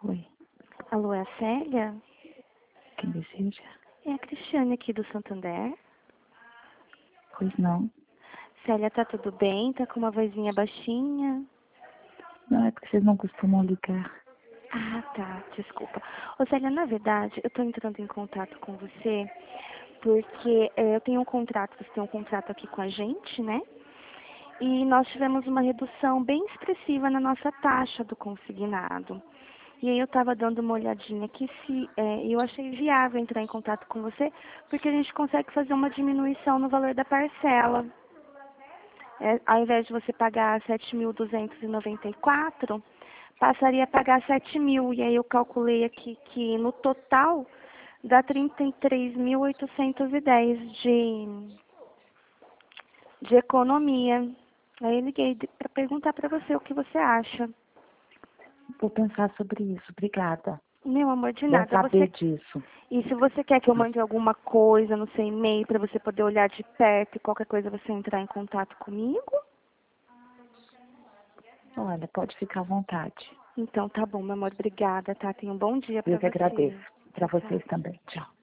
Oi, Alô, é a Célia? quem deseja? É a Cristiane aqui do Santander. Pois não. Célia, tá tudo bem? Tá com uma vozinha baixinha? Não, é porque vocês não costumam ligar. Ah, tá. Desculpa. Ô, Célia, na verdade, eu tô entrando em contato com você porque eu tenho um contrato, você tem um contrato aqui com a gente, né? E nós tivemos uma redução bem expressiva na nossa taxa do consignado. E aí eu estava dando uma olhadinha aqui se eu achei viável entrar em contato com você, porque a gente consegue fazer uma diminuição no valor da parcela. Ao invés de você pagar 7.294, passaria a pagar 7.000. E aí eu calculei aqui que no total dá 33.810 de economia. Aí eu liguei para perguntar para você o que você acha. Vou pensar sobre isso. Obrigada. Meu amor, de Bom nada. saber disso. E se você quer que eu mande alguma coisa no seu e-mail para você poder olhar de perto e qualquer coisa você entrar em contato comigo? Olha, pode ficar à vontade. Então tá bom, meu amor. Obrigada, tá? Tenha um bom dia para Eu que você. agradeço. Para Tchau, tchau. vocês também. Tchau.